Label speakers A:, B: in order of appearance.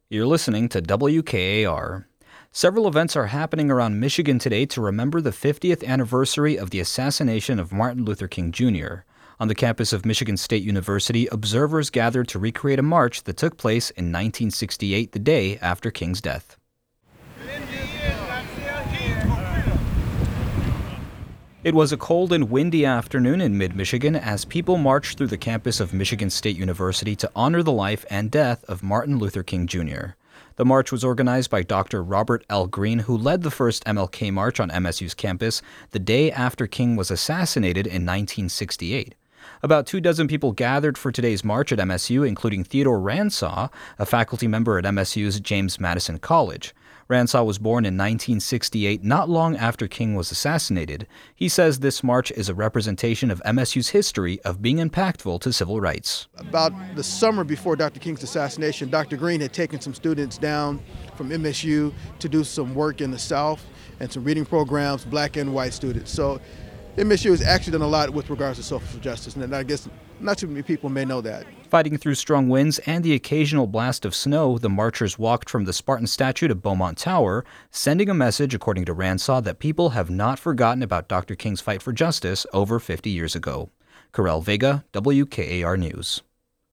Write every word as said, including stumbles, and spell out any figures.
A: You're listening to W K A R. Several events are happening around Michigan today to remember the fiftieth anniversary of the assassination of Martin Luther King Junior On the campus of Michigan State University, observers gathered to recreate a march that took place in nineteen sixty-eight, the day after King's death. It was a cold and windy afternoon in mid-Michigan as people marched through the campus of Michigan State University to honor the life and death of Martin Luther King Junior The march was organized by Doctor Robert L. Greene, who led the first M L K march on M S U's campus the day after King was assassinated in nineteen sixty-eight. About two dozen people gathered for today's march at M S U, including Theodore Ransaw, a faculty member at M S U's James Madison College. Ransaw was born in nineteen sixty-eight, not long after King was assassinated. He says this march is a representation of M S U's history of being impactful to civil rights.
B: About the summer before Doctor King's assassination, Doctor Greene had taken some students down from M S U to do some work in the South and some reading programs, black and white students. So M S U has actually done a lot with regards to social justice, and I guess not too many people may know that.
A: Fighting through strong winds and the occasional blast of snow, the marchers walked from the Spartan statue to Beaumont Tower, sending a message, according to Ransaw, that people have not forgotten about Doctor King's fight for justice over fifty years ago. Karel Vega, W K A R News.